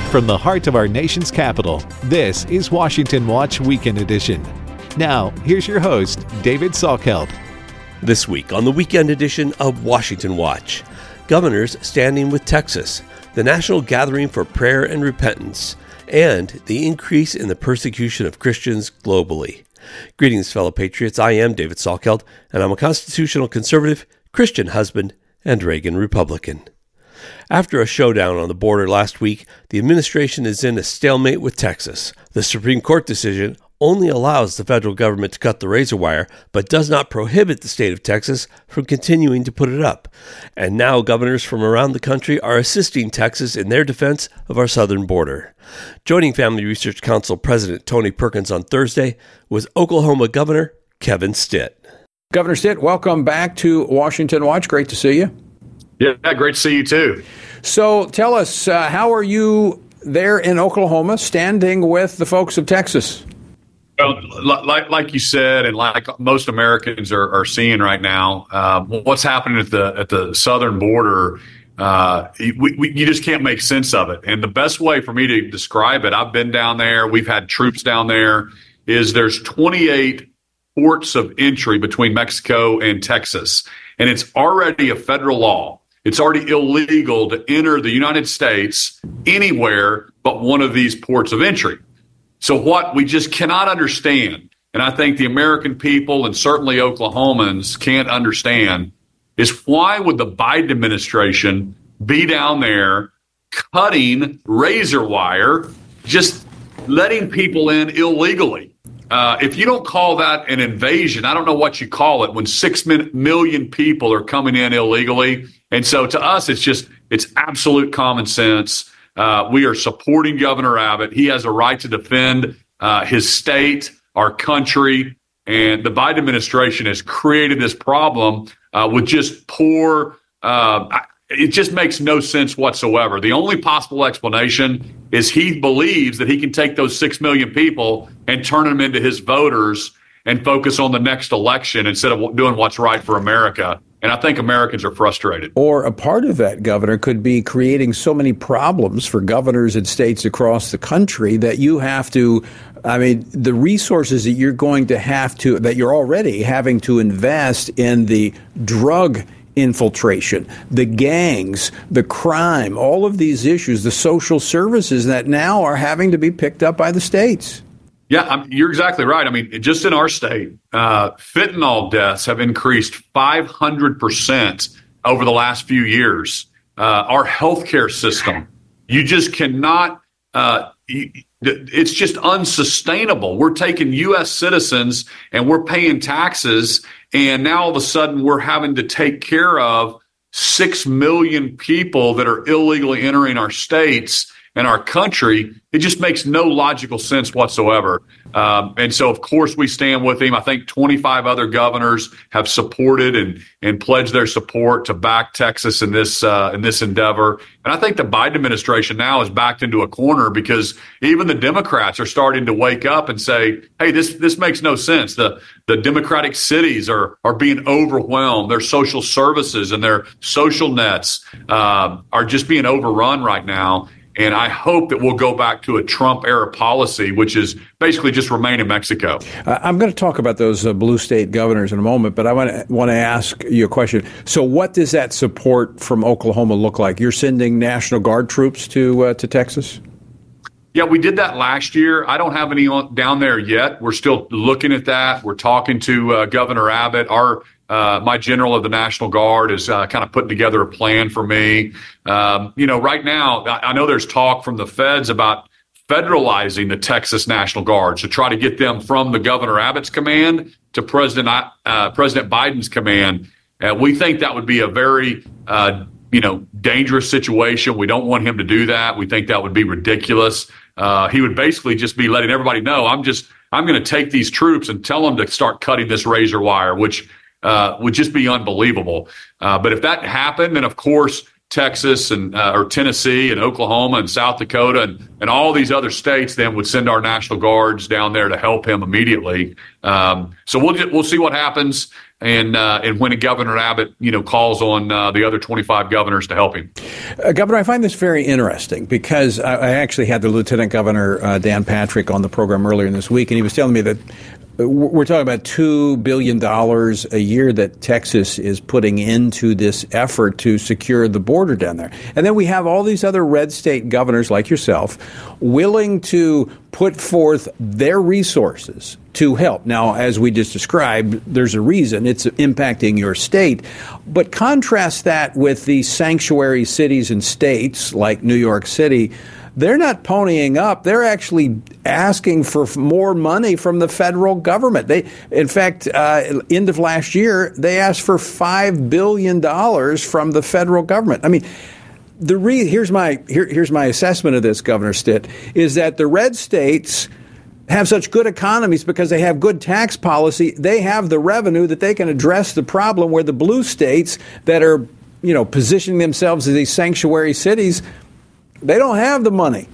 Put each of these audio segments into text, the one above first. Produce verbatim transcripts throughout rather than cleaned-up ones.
From the heart of our nation's capital, this is Washington Watch Weekend Edition. Now, here's your host, David Salkeld. This week on the Weekend Edition of Washington Watch, governors standing with Texas, the national gathering for prayer and repentance, and the increase in the persecution of Christians globally. Greetings, fellow patriots. I am David Salkeld, and I'm a constitutional conservative, Christian husband, and Reagan Republican. After a showdown on the border last week, the administration is in a stalemate with Texas. The Supreme Court decision only allows the federal government to cut the razor wire, but does not prohibit the state of Texas from continuing to put it up. And now governors from around the country are assisting Texas in their defense of our southern border. Joining Family Research Council President Tony Perkins on Thursday was Oklahoma Governor Kevin Stitt. Governor Stitt, welcome back to Washington Watch. Great to see you. Yeah, great to see you too. So tell us, uh, how are you there in Oklahoma standing with the folks of Texas? Well, like like you said, and like most Americans are, are seeing right now, uh, what's happening at the at the southern border, uh, we, we, you just can't make sense of it. And the best way for me to describe it, I've been down there, we've had troops down there, is there's twenty-eight ports of entry between Mexico and Texas. And it's already a federal law. It's already illegal to enter the United States anywhere but one of these ports of entry. So what we just cannot understand, and I think the American people and certainly Oklahomans can't understand, is why would the Biden administration be down there cutting razor wire, just letting people in illegally? Uh, if you don't call that an invasion, I don't know what you call it when six million people are coming in illegally. And so to us, it's just, it's absolute common sense. Uh, we are supporting Governor Abbott. He has a right to defend uh, his state, our country, and the Biden administration has created this problem uh, with just poor, uh, it just makes no sense whatsoever. The only possible explanation is he believes that he can take those six million people and turn them into his voters and focus on the next election instead of doing what's right for America. And I think Americans are frustrated. Or a part of that, Governor, could be creating so many problems for governors and states across the country that you have to, I mean, the resources that you're going to have to, that you're already having to invest in the drug infiltration, the gangs, the crime, all of these issues, the social services that now are having to be picked up by the states. Yeah, I'm, you're exactly right. I mean, just in our state, uh, fentanyl deaths have increased five hundred percent over the last few years. Uh, our healthcare system, you just cannot, uh, you, it's just unsustainable. We're taking U S citizens and we're paying taxes, and now all of a sudden we're having to take care of six million people that are illegally entering our states and our country. It just makes no logical sense whatsoever. Um, and so, of course, we stand with him. I think twenty-five other governors have supported and and pledged their support to back Texas in this uh, in this endeavor. And I think the Biden administration now is backed into a corner because even the Democrats are starting to wake up and say, "Hey, this this makes no sense." The the Democratic cities are are being overwhelmed. Their social services and their social nets uh, are just being overrun right now. And I hope that we'll go back to a Trump-era policy, which is basically just remain in Mexico. Uh, I'm going to talk about those uh, blue state governors in a moment, but I want to want to ask you a question. So what does that support from Oklahoma look like? You're sending National Guard troops to uh, to Texas? Yeah, we did that last year. I don't have any on, down there yet. We're still looking at that. We're talking to uh, Governor Abbott. Our Uh, my general of the National Guard is uh, kind of putting together a plan for me. Um, you know, right now, I, I know there's talk from the feds about federalizing the Texas National Guard to try to get them from the Governor Abbott's command to President uh, President Biden's command. Uh, we think that would be a very, uh, you know, dangerous situation. We don't want him to do that. We think that would be ridiculous. Uh, he would basically just be letting everybody know, I'm just, I'm going to take these troops and tell them to start cutting this razor wire, which Uh, would just be unbelievable. Uh, but if that happened, then of course Texas and uh, or Tennessee and Oklahoma and South Dakota and, and all these other states then would send our National Guards down there to help him immediately. Um, so we'll we'll see what happens. and uh, and when Governor Abbott, you know, calls on uh, the other twenty-five governors to help him. Uh, Governor, I find this very interesting because I, I actually had the Lieutenant Governor uh, Dan Patrick on the program earlier this week, and he was telling me that we're talking about two billion dollars a year that Texas is putting into this effort to secure the border down there. And then we have all these other red state governors like yourself willing to put forth their resources to help. Now, as we just described, there's a reason it's impacting your state. But contrast that with the sanctuary cities and states like New York City. They're not ponying up. They're actually asking for more money from the federal government. They, in fact, uh, end of last year, they asked for five billion dollars from the federal government. I mean, the re- here's my here, here's my assessment of this, Governor Stitt, is that the red states have such good economies because they have good tax policy. They have the revenue that they can address the problem, where the blue states that are, you know, positioning themselves as these sanctuary cities, they don't have the money.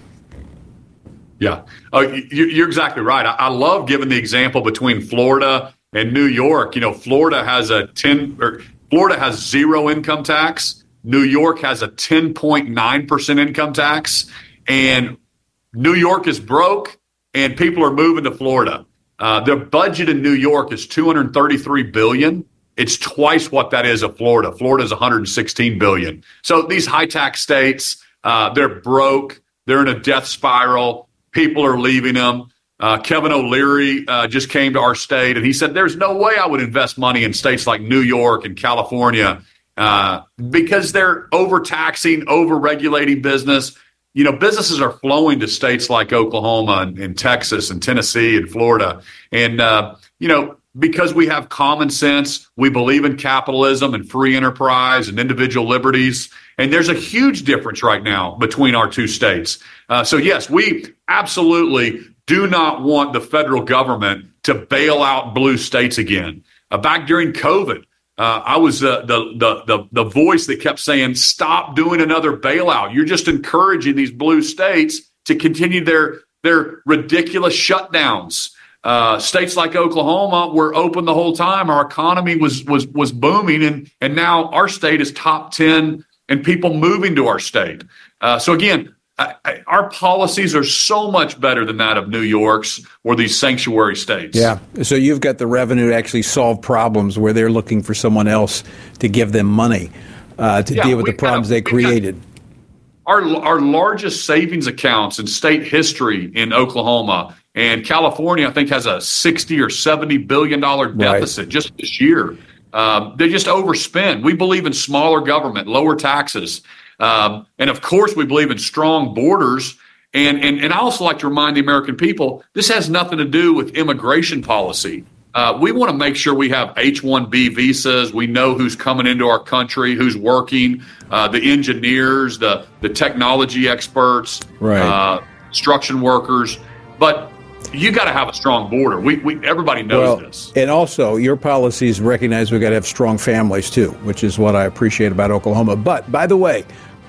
Yeah, uh, you, you're exactly right. I, I love giving the example between Florida and New York. You know, Florida has a ten or Florida has zero income tax. New York has a ten point nine percent income tax, and New York is broke, and people are moving to Florida. Uh, their budget in New York is two hundred thirty-three billion dollars. It's twice what that is of Florida. Florida is one hundred sixteen billion dollars. So these high tax states, Uh, they're broke. They're in a death spiral. People are leaving them. Uh, Kevin O'Leary uh, just came to our state, and he said, there's no way I would invest money in states like New York and California uh, because they're overtaxing, over-regulating business. You know, businesses are flowing to states like Oklahoma and, and Texas and Tennessee and Florida. And, uh, you know, because we have common sense, we believe in capitalism and free enterprise and individual liberties. And there's a huge difference right now between our two states. Uh, so, yes, we absolutely do not want the federal government to bail out blue states again. Uh, back during COVID, uh, I was uh, the, the the the voice that kept saying, stop doing another bailout. You're just encouraging these blue states to continue their, their ridiculous shutdowns. Uh, states like Oklahoma were open the whole time. Our economy was was was booming, and and now our state is top ten and people moving to our state. Uh, so again, I, I, our policies are so much better than that of New York's or these sanctuary states. Yeah. So you've got the revenue to actually solve problems where they're looking for someone else to give them money uh, to yeah, deal with the problems got, they created. Our our largest savings accounts in state history in Oklahoma and California, I think, has a sixty or seventy billion dollar deficit right. just this year. Um, they just overspend. We believe in smaller government, lower taxes. Um, and of course, we believe in strong borders. And, and, and I also like to remind the American people, this has nothing to do with immigration policy. Uh, we want to make sure we have H one B visas. We know who's coming into our country, who's working, uh, the engineers, the, the technology experts, right. uh, construction workers. But you got to have a strong border. We, we everybody knows well, this. And also, your policies recognize we've got to have strong families, too, which is what I appreciate about Oklahoma. But, by the way,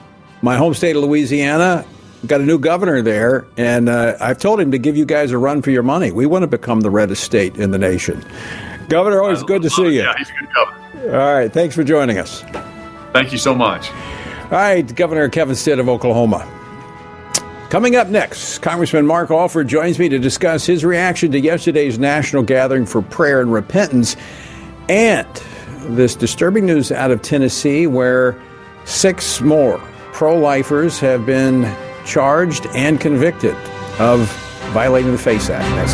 my home state of Louisiana got a new governor there, and uh, I've told him to give you guys a run for your money. We want to become the reddest state in the nation. Governor, always good to see you. Yeah, he's a good governor. All right, thanks for joining us. Thank you so much. All right, Governor Kevin Stitt of Oklahoma. Coming up next, Congressman Mark Alford joins me to discuss his reaction to yesterday's National Gathering for Prayer and Repentance and this disturbing news out of Tennessee where six more pro-lifers have been charged and convicted of violating the FACE Act. That's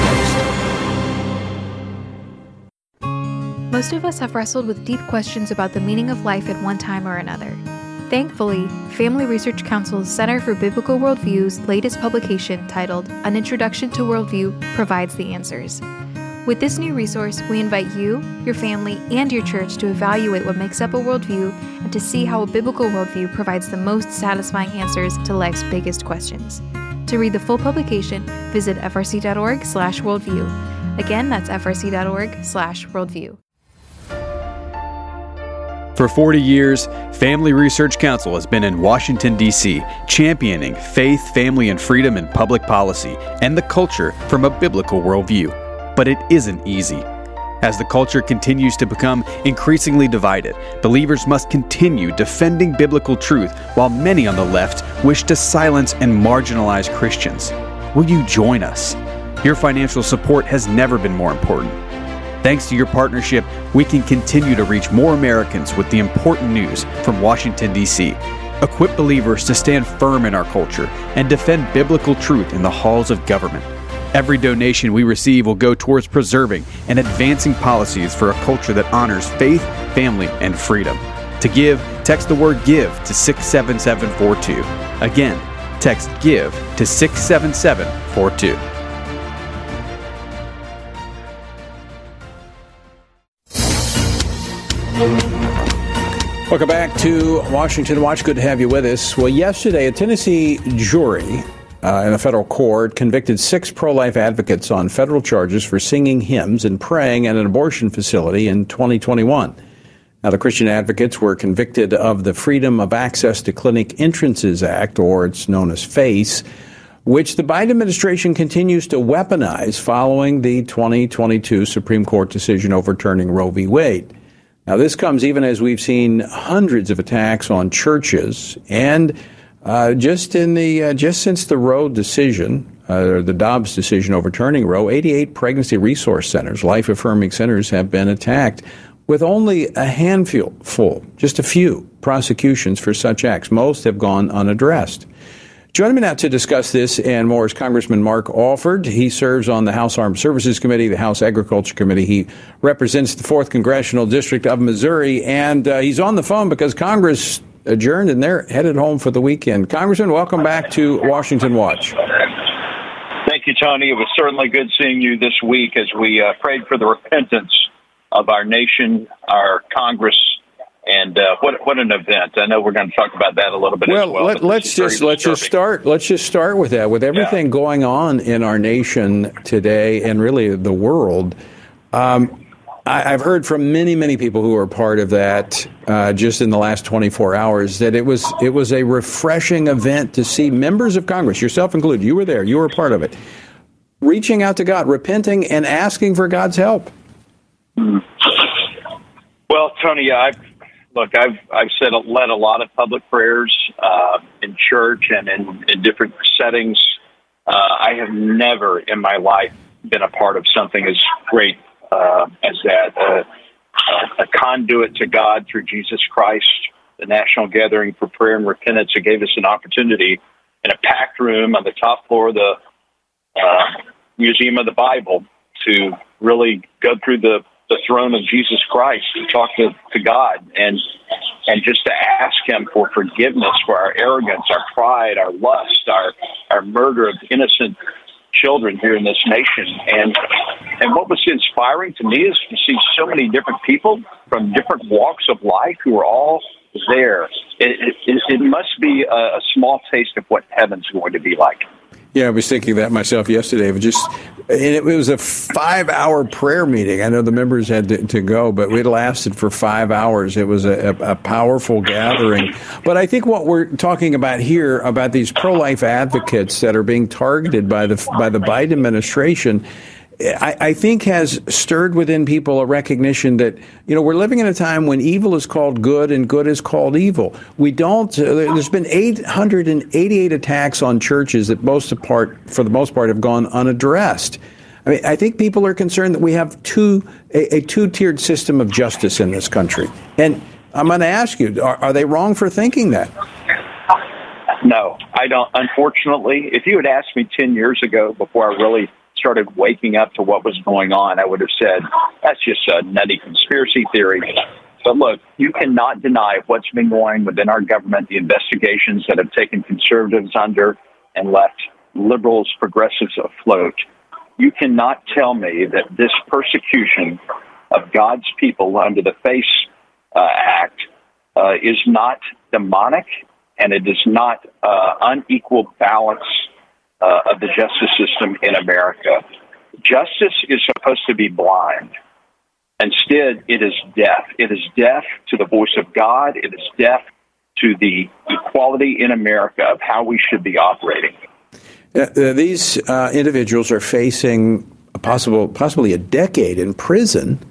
next. Most of us have wrestled with deep questions about the meaning of life at one time or another. Thankfully, Family Research Council's Center for Biblical Worldview's latest publication, titled An Introduction to Worldview, provides the answers. With this new resource, we invite you, your family, and your church to evaluate what makes up a worldview and to see how a biblical worldview provides the most satisfying answers to life's biggest questions. To read the full publication, visit frc.org slash worldview. Again, that's frc.org slash worldview. For forty years, Family Research Council has been in Washington, D C, championing faith, family, and freedom in public policy and the culture from a biblical worldview. But it isn't easy. As the culture continues to become increasingly divided, believers must continue defending biblical truth while many on the left wish to silence and marginalize Christians. Will you join us? Your financial support has never been more important. Thanks to your partnership, we can continue to reach more Americans with the important news from Washington, D C Equip believers to stand firm in our culture and defend biblical truth in the halls of government. Every donation we receive will go towards preserving and advancing policies for a culture that honors faith, family, and freedom. To give, text the word GIVE to six seven seven four two. Again, text GIVE to six seven seven four two. Welcome back to Washington Watch. Good to have you with us. Well, yesterday, a Tennessee jury uh, in a federal court convicted six pro-life advocates on federal charges for singing hymns and praying at an abortion facility in twenty twenty-one. Now, the Christian advocates were convicted of the Freedom of Access to Clinic Entrances Act, or it's known as FACE, which the Biden administration continues to weaponize following the twenty twenty-two Supreme Court decision overturning Roe v. Wade. Now, this comes even as we've seen hundreds of attacks on churches, and uh, just in the uh, just since the Roe decision, uh, or the Dobbs decision overturning Roe, eighty-eight pregnancy resource centers, life-affirming centers, have been attacked, with only a handful, full, just a few prosecutions for such acts. Most have gone unaddressed. Joining me now to discuss this and more is Congressman Mark Alford. He serves on the House Armed Services Committee, the House Agriculture Committee. He represents the fourth Congressional District of Missouri, and uh, he's on the phone because Congress adjourned and they're headed home for the weekend. Congressman, welcome back to Washington Watch. Thank you, Tony. It was certainly good seeing you this week as we uh, prayed for the repentance of our nation, our Congress. And uh, what what an event! I know we're going to talk about that a little bit well, as well. Let, let's just let's just start. Let's just start with that. With everything yeah. going on in our nation today, and really the world, um, I, I've heard from many many people who are part of that uh, just in the last twenty-four hours that it was it was a refreshing event to see members of Congress, yourself included. You were there. You were a part of it, reaching out to God, repenting, and asking for God's help. Well, Tony, I've. Look, I've I've said led a lot of public prayers uh, in church and in, in different settings. Uh, I have never in my life been a part of something as great uh, as that. Uh, a conduit to God through Jesus Christ, the National Gathering for Prayer and Repentance. It gave us an opportunity in a packed room on the top floor of the uh, Museum of the Bible to really go through the the throne of Jesus Christ to talk to, to God and and just to ask him for forgiveness for our arrogance, our pride, our lust, our our murder of innocent children here in this nation. And and what was inspiring to me is to see so many different people from different walks of life who are all there. It, it, it must be a, a small taste of what heaven's going to be like. Yeah, I was thinking that myself yesterday. But just and it was a five-hour prayer meeting. I know the members had to, to go, but it lasted for five hours. It was a, a powerful gathering. But I think what we're talking about here, about these pro-life advocates that are being targeted by the by the Biden administration, I, I think has stirred within people a recognition that, you know, we're living in a time when evil is called good and good is called evil. We don't, uh, there's been eight hundred eighty-eight attacks on churches that most part, for the most part, have gone unaddressed. I mean, I think people are concerned that we have two, a, a two-tiered system of justice in this country. And I'm going to ask you, are, are they wrong for thinking that? No, I don't. Unfortunately, if you had asked me ten years ago before I really started waking up to what was going on, I would have said, that's just a nutty conspiracy theory. But look, you cannot deny what's been going within our government, the investigations that have taken conservatives under and left liberals, progressives afloat. You cannot tell me that this persecution of God's people under the FACE uh, Act uh, is not demonic, and it is not uh, unequal balance Uh, of the justice system in America. Justice is supposed to be blind. Instead, it is deaf. It is deaf to the voice of God. It is deaf to the equality in America of how we should be operating. Uh, these uh, individuals are facing a possible, possibly a decade in prison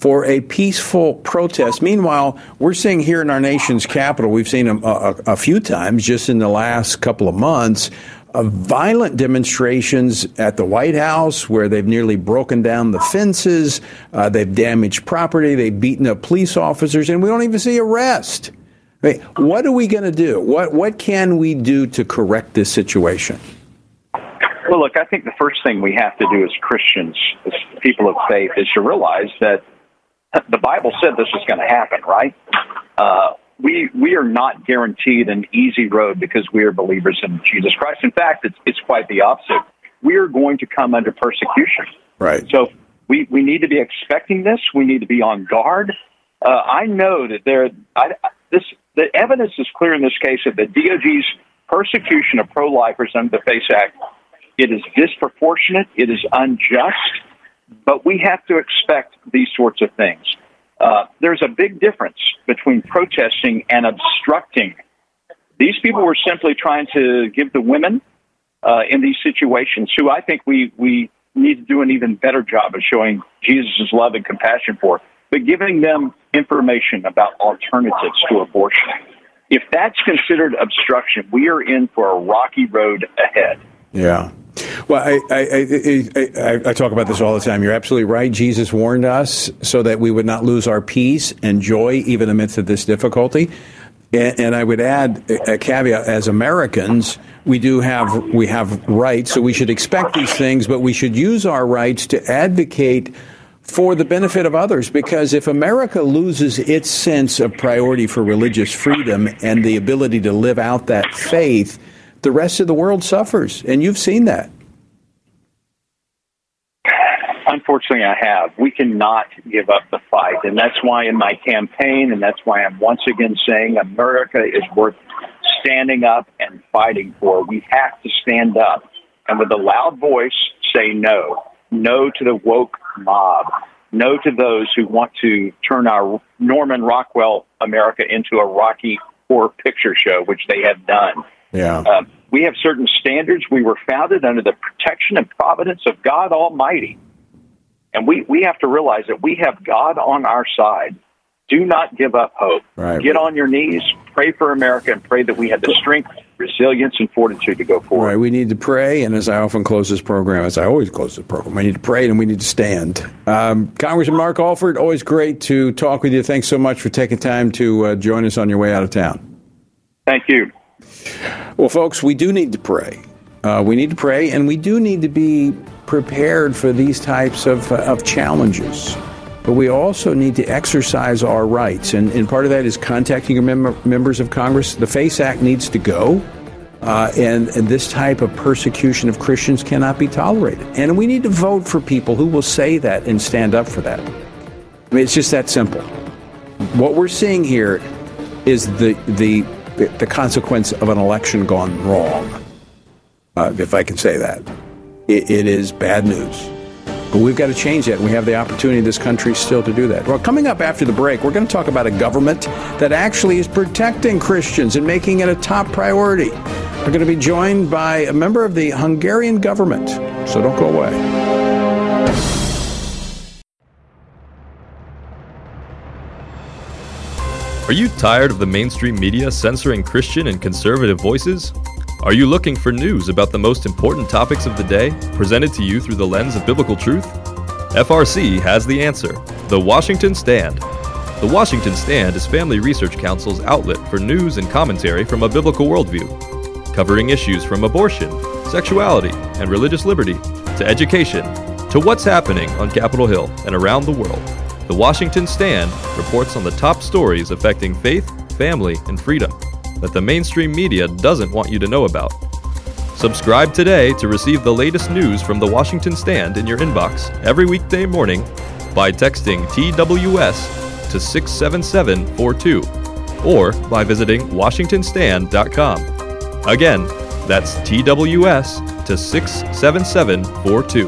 for a peaceful protest. Meanwhile, we're seeing here in our nation's capital, we've seen a, a, a few times just in the last couple of months, of violent demonstrations at the White House where they've nearly broken down the fences, uh, they've damaged property, they've beaten up police officers, and we don't even see arrest. I mean, what are we going to do? What what can we do to correct this situation? Well, look, I think the first thing we have to do as Christians, as people of faith, is to realize that the Bible said this was going to happen, right? Uh, we we are not guaranteed an easy road because we are believers in Jesus Christ. In fact, it's it's quite the opposite. We are going to come under persecution. Right. So we, we need to be expecting this. We need to be on guard. Uh, I know that there I, this the evidence is clear in this case that the D O G's persecution of pro-lifers under the FACE Act, it is disproportionate, it is unjust, but we have to expect these sorts of things. Uh, there's a big difference between protesting and obstructing. These people were simply trying to give the women uh, in these situations, who I think we, we need to do an even better job of showing Jesus' love and compassion for, but giving them information about alternatives to abortion. If that's considered obstruction, we are in for a rocky road ahead. Yeah. Well, I, I, I, I, I talk about this all the time. You're absolutely right. Jesus warned us so that we would not lose our peace and joy even amidst of this difficulty. And, and I would add a caveat: as Americans, we do have we have rights, so we should expect these things, but we should use our rights to advocate for the benefit of others. Because if America loses its sense of priority for religious freedom and the ability to live out that faith, the rest of the world suffers, and you've seen that. Unfortunately, I have. We cannot give up the fight, and that's why in my campaign, and that's why I'm once again saying America is worth standing up and fighting for. We have to stand up and with a loud voice say no. No to the woke mob. No to those who want to turn our Norman Rockwell America into a Rocky Horror Picture Show, which they have done. Yeah. Uh, we have certain standards. We were founded under the protection and providence of God Almighty. And we, we have to realize that we have God on our side. Do not give up hope. Right. Get on your knees, pray for America, and pray that we have the strength, resilience, and fortitude to go forward. Right. We need to pray, and as I often close this program, as I always close this program, we need to pray and we need to stand. Um, Congressman Mark Alford, always great to talk with you. Thanks so much for taking time to uh, join us on your way out of town. Thank you. Well, folks, we do need to pray. Uh, we need to pray, and we do need to be prepared for these types of, uh, of challenges. But we also need to exercise our rights, and, and part of that is contacting your mem- members of Congress. The FACE Act needs to go, uh, and, and this type of persecution of Christians cannot be tolerated. And we need to vote for people who will say that and stand up for that. I mean, it's just that simple. What we're seeing here is the the the consequence of an election gone wrong, uh, if I can say that. It, it is bad news. But we've got to change that, and we have the opportunity in this country still to do that. Well, coming up after the break, we're going to talk about a government that actually is protecting Christians and making it a top priority. We're going to be joined by a member of the Hungarian government, so don't go away. Are you tired of the mainstream media censoring Christian and conservative voices? Are you looking for news about the most important topics of the day, presented to you through the lens of biblical truth? F R C has the answer: The Washington Stand. The Washington Stand is Family Research Council's outlet for news and commentary from a biblical worldview, covering issues from abortion, sexuality, and religious liberty, to education, to what's happening on Capitol Hill and around the world. The Washington Stand reports on the top stories affecting faith, family, and freedom that the mainstream media doesn't want you to know about. Subscribe today to receive the latest news from the Washington Stand in your inbox every weekday morning by texting T W S to six seven seven four two or by visiting washington stand dot com. Again, that's T W S to six seven seven four two.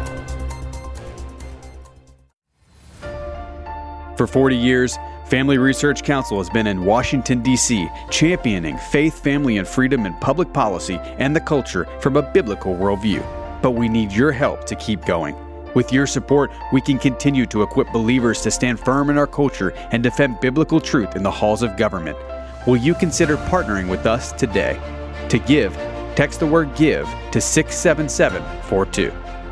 For forty years, Family Research Council has been in Washington, D C, championing faith, family, and freedom in public policy and the culture from a biblical worldview. But we need your help to keep going. With your support, we can continue to equip believers to stand firm in our culture and defend biblical truth in the halls of government. Will you consider partnering with us today? To give, text the word GIVE to six seven seven four two.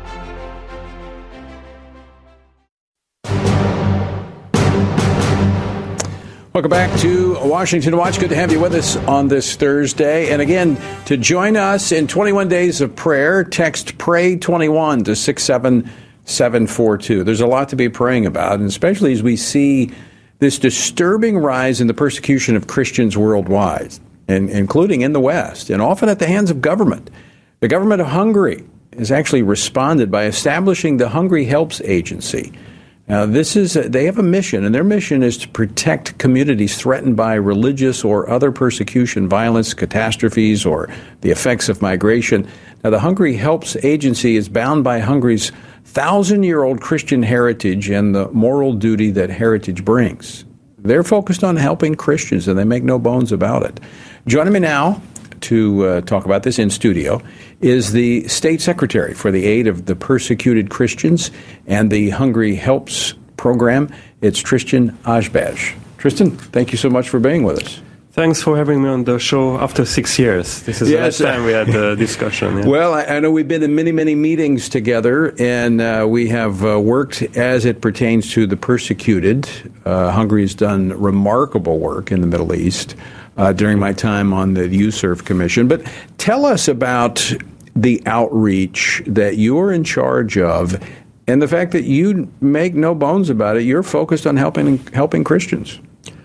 Welcome back to Washington Watch. Good to have you with us on this Thursday. And again, to join us in twenty-one days of prayer, text pray twenty-one to six seven seven four two. There's a lot to be praying about, and especially as we see this disturbing rise in the persecution of Christians worldwide, and including in the West, and often at the hands of government. The government of Hungary has actually responded by establishing the Hungary Helps Agency. Now, this is a, they have a mission, and their mission is to protect communities threatened by religious or other persecution, violence, catastrophes, or the effects of migration. Now, the Hungary Helps Agency is bound by Hungary's thousand-year-old Christian heritage and the moral duty that heritage brings. They're focused on helping Christians, and they make no bones about it. Joining me now to uh, talk about this in studio is the State Secretary for the Aid of the Persecuted Christians and the Hungary Helps program. It's Tristan Ajbaj. Tristan, thank you so much for being with us. Thanks for having me on the show after six years. This is yes. the last time we had a discussion. Yeah. Well, I, I know we've been in many, many meetings together, and uh, we have uh, worked as it pertains to the persecuted. Uh, Hungary has done remarkable work in the Middle East uh, during my time on the U S E R V Commission. But tell us about the outreach that you're in charge of, and the fact that you make no bones about it. You're focused on helping helping Christians.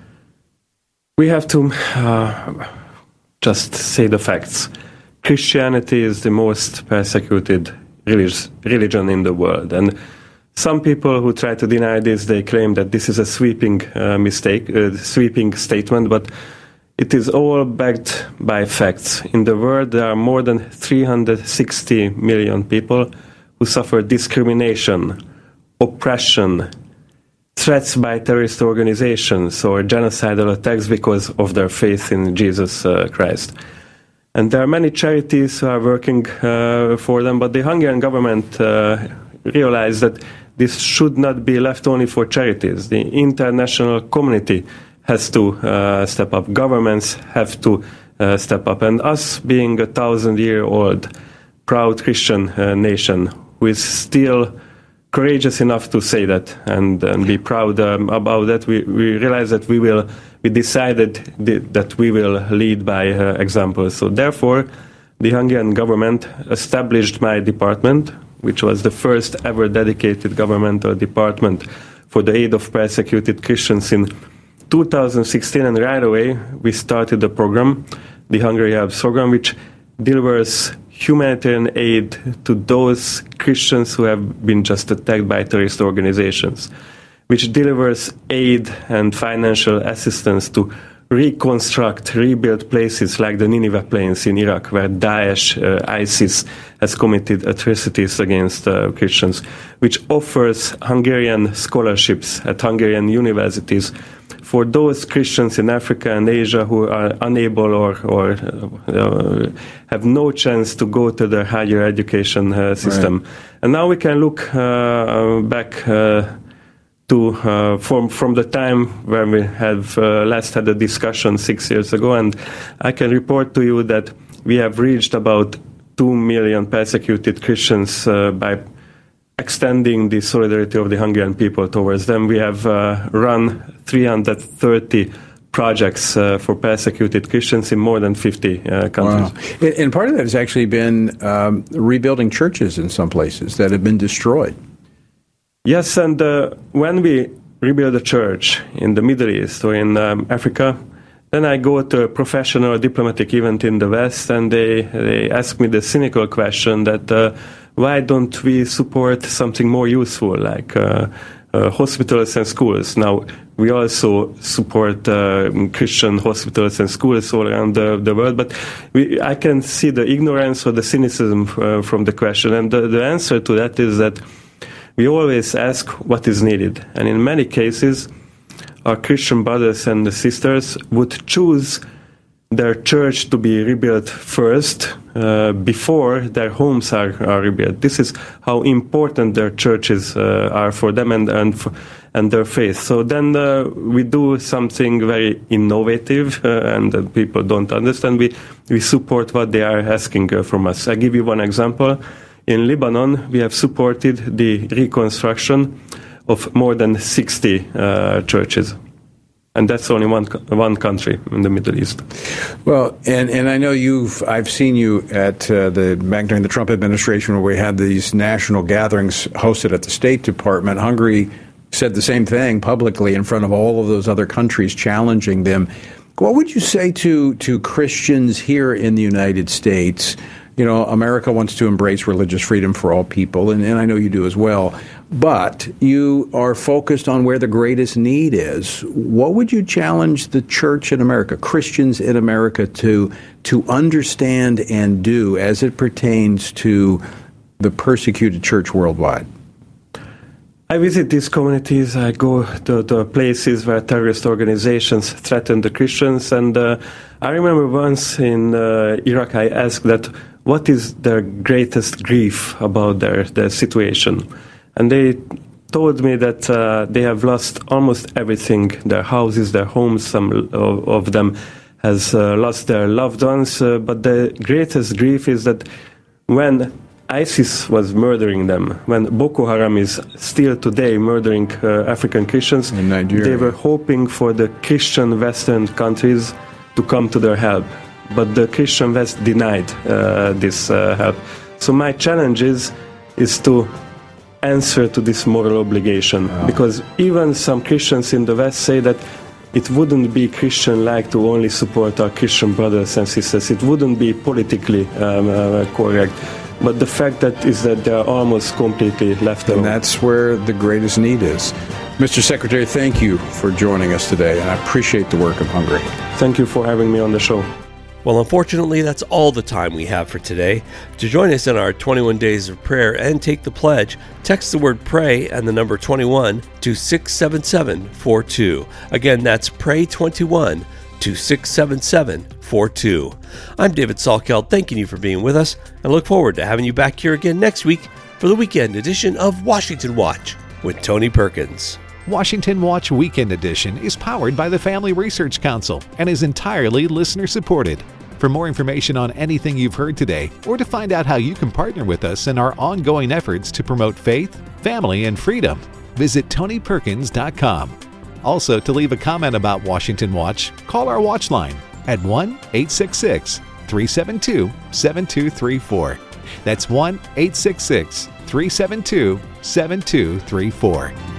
We have to uh, just say the facts. Christianity is the most persecuted religious, religion in the world. And some people who try to deny this, they claim that this is a sweeping uh, mistake, uh, sweeping statement, but it is all backed by facts. In the world, there are more than three hundred sixty million people who suffer discrimination, oppression, threats by terrorist organizations or genocidal attacks because of their faith in Jesus uh, Christ. And there are many charities who are working uh, for them, but the Hungarian government uh, realized that this should not be left only for charities. The international community has to uh, step up. Governments have to uh, step up. And us being a thousand-year-old proud Christian uh, nation who is still courageous enough to say that and, and be proud um, about that, we, we realize that we will, we decided th- that we will lead by uh, example. So therefore, the Hungarian government established my department, which was the first ever dedicated governmental department for the aid of persecuted Christians in two thousand sixteen, and right away we started the program, the Hungary Helps program, which delivers humanitarian aid to those Christians who have been just attacked by terrorist organizations, which delivers aid and financial assistance to reconstruct, rebuild places like the Nineveh Plains in Iraq, where Daesh, uh, ISIS, has committed atrocities against uh, Christians, which offers Hungarian scholarships at Hungarian universities for those Christians in Africa and Asia who are unable or, or uh, have no chance to go to the higher education uh, system. Right. And now we can look uh, back uh, to uh, from from the time where we have uh, last had a discussion six years ago, and I can report to you that we have reached about two million persecuted Christians uh, by extending the solidarity of the Hungarian people towards them. We have uh, run three hundred thirty projects uh, for persecuted Christians in more than fifty uh, countries. Wow. And part of that has actually been um, rebuilding churches in some places that have been destroyed. Yes, and uh, when we rebuild a church in the Middle East or in um, Africa, then I go to a professional diplomatic event in the West, and they, they ask me the cynical question that uh, why don't we support something more useful, like uh, uh, hospitals and schools? Now, we also support uh, Christian hospitals and schools all around the, the world, but we, I can see the ignorance or the cynicism uh, from the question, and the, the answer to that is that we always ask what is needed, and in many cases, our Christian brothers and sisters would choose their church to be rebuilt first uh, before their homes are, are rebuilt. This is how important their churches uh, are for them and and, for, and their faith. So then uh, we do something very innovative uh, and uh, people don't understand. We, we support what they are asking uh, from us. I give you one example. In Lebanon, we have supported the reconstruction of more than sixty uh, churches. And that's only one one country in the Middle East. Well, and, and I know you've I've seen you at uh, the back during the Trump administration where we had these national gatherings hosted at the State Department. Hungary said the same thing publicly in front of all of those other countries, challenging them. What would you say to to Christians here in the United States? You know, America wants to embrace religious freedom for all people, and, and I know you do as well. But you are focused on where the greatest need is. What would you challenge the church in America, Christians in America, to to understand and do as it pertains to the persecuted church worldwide? I visit these communities. I go to, to places where terrorist organizations threaten the Christians. And uh, I remember once in uh, Iraq, I asked that, what is their greatest grief about their, their situation? And they told me that uh, they have lost almost everything, their houses, their homes. Some of, of them has uh, lost their loved ones. Uh, but the greatest grief is that when ISIS was murdering them, when Boko Haram is still today murdering uh, African Christians, in Nigeria, they were hoping for the Christian Western countries to come to their help. But the Christian West denied uh, this uh, help. So my challenge is, is to answer to this moral obligation. Wow. Because even some Christians in the West say that it wouldn't be Christian-like to only support our Christian brothers and sisters. It wouldn't be politically um, uh, correct. But the fact that is that they are almost completely left alone. And that's where the greatest need is. Mister Secretary, thank you for joining us today, and I appreciate the work of Hungary. Thank you for having me on the show. Well, unfortunately, that's all the time we have for today. To join us in our twenty-one days of prayer and take the pledge, text the word pray and the number twenty-one to six seven seven four two. Again, that's pray twenty-one to six seven seven four two. I'm David Salkeld, thanking you for being with us, and look forward to having you back here again next week for the weekend edition of Washington Watch with Tony Perkins. Washington Watch Weekend Edition is powered by the Family Research Council and is entirely listener-supported. For more information on anything you've heard today, or to find out how you can partner with us in our ongoing efforts to promote faith, family, and freedom, visit tony perkins dot com. Also, to leave a comment about Washington Watch, call our watch line at one eight six six, three seven two, seven two three four. That's one eight six six, three seven two, seven two three four.